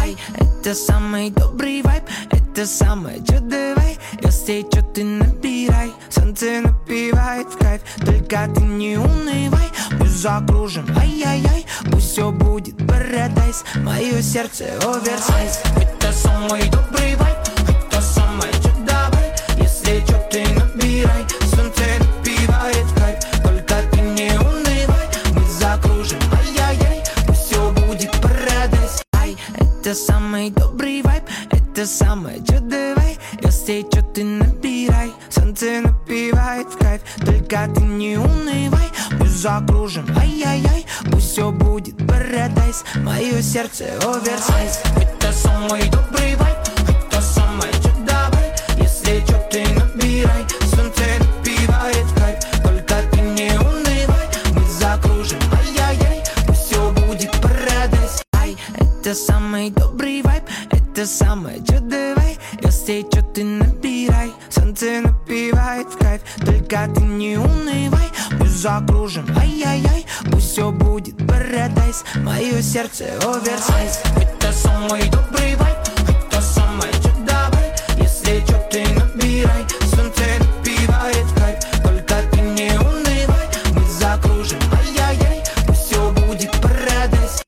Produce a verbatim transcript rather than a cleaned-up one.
Ай, это самый добрый вайб, это самое чудо, давай. Если чё ты набирай, солнце напевает в кайф. Только ты не унывай, мы закружим, ай-яй-яй. Пусть всё будет парадайз, мое сердце оверсайз. Это самый добрый вайб, это самое чудо, давай. Если чё ты набирай, солнце напевает в кайф. Только ты не унывай, мы закружим, ай-яй-яй. Пусть всё будет парадайз. Ай, это самый добрый вайб, это самое чудо, давай. Если чё ты набирай, солнце напевает в кайф. Только ты не унывай, мы закружим, ай-яй-яй. Пусть всё будет парадайз, мое сердце оверсайз. Это самый добрый вайб, это самое чудо, давай. Если чё ты набирай, солнце напевает в кайф. Только ты не унывай, мы закружим, ай-яй-яй. Пусть всё будет парадайз. Ай, это самый добрый вайб, это самое чудо, давай. Если чё ты набирай, солнце напевает в кайф. Только ты не унывай, мы закружим, ай-яй-яй. Пусть всё будет парадайз, мое сердце оверсайз. Это самый добрый вайб.